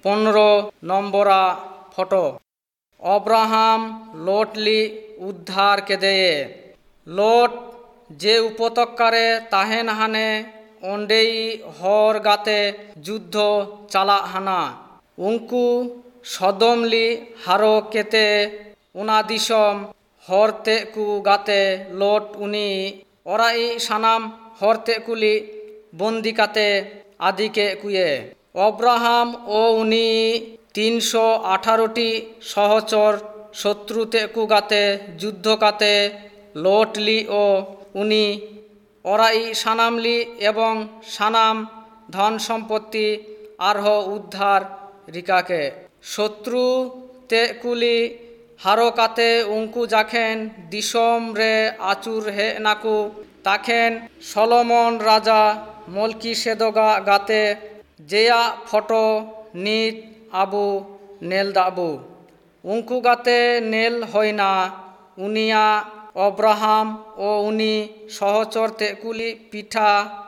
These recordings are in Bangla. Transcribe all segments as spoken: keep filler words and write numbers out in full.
পনেরো নম্বরা ফটো। অব্রাহাম লোটলি উদ্ধার কেদেয়ে। লোট যে উপত্যকারে তাহেন হানে অন্ডেই হর গাতে যুদ্ধ চালা হানা। উঙ্কু সদমলি হারো কেতে উনা দিসম হরতে কু গাতে লোট উনি ওরাই সানাম হরতে কুলি বন্দিকাতে আদিকে কুয়ে। অব্রাহাম ও উনি তিনশো আঠারোটি সহচর শত্রুতে কুগাতে যুদ্ধকাতে লোটলি ও উনি ওরাই সানামলি এবং সানাম ধন সম্পত্তি আরহ উদ্ধার রিকাকে। শত্রু তে কুলি হারকাতে উঙ্কু যাখেন দিসম রে আচুর হে নাকু তাখেন সলমন রাজা মলকিসেদগা গাতে যেয়া ফটো নিত আবু নেল দাবু। উঙ্কু গাতে নেল হয় না উনিয়া অব্রাহাম ও উনি সহচর তে কুলি পিঠা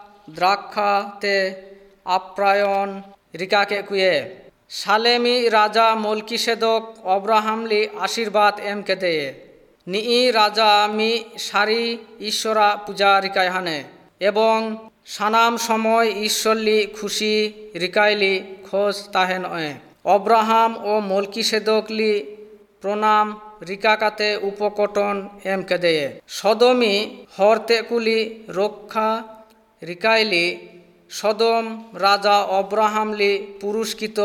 দ্রাক্ষাতে আপ্রায়ণ রিকাকে কুয়ে। সালেমি রাজা মলকিসেদক অব্রাহামলি আশীর্বাদ এম কেদেয়ে। নিই রাজা মি সারি ঈশ্বরা পূজা রিকায় হানে এবং সানাম সময় ঈশ্বরলি খুশি রিকাইলি খোঁজ তাহেন অয়ে। অব্রাহাম ও মলকিসেদকলি প্রণাম রিকাকাতে উপকটন এম কেদেয়ে। সদমি হরতে কুলি রক্ষা রিকাইলি সদম রাজা অব্রাহামলি পুরস্কৃত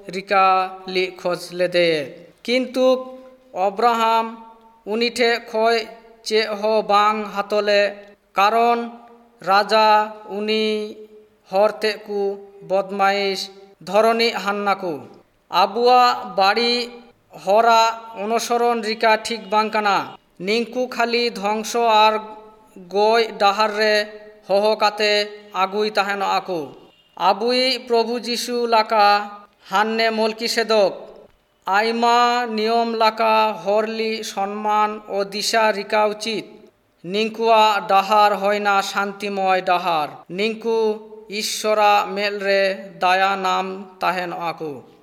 রিকালি খোঁজলে দেয়ে। কিন্তু অব্রাহাম উনিঠে খয় চে হ বাং হাতলে কারণ রাজা উনি হরতে কু বদমাইশ ধরনী হান্নাকু। আবুয়া বাড়ি হরা অনুসরণ রিকা ঠিক বাংকানা। নিংকু খালি ধ্বংস আর গয় ডাহার রে হহকাতে আগুই তাহেন আকু। আবুই প্রভু যিশু লাকা হান্নে মলকিসেদক আইমা নিয়ম লাকা হরলি সম্মান ও দিশা রিকা উচিত। নিংকুয়া ডাহার হয় না শান্তিময় ডাহার। নিংকু ঈশ্বরা মেলরে দায়া নাম তাহেন আকু।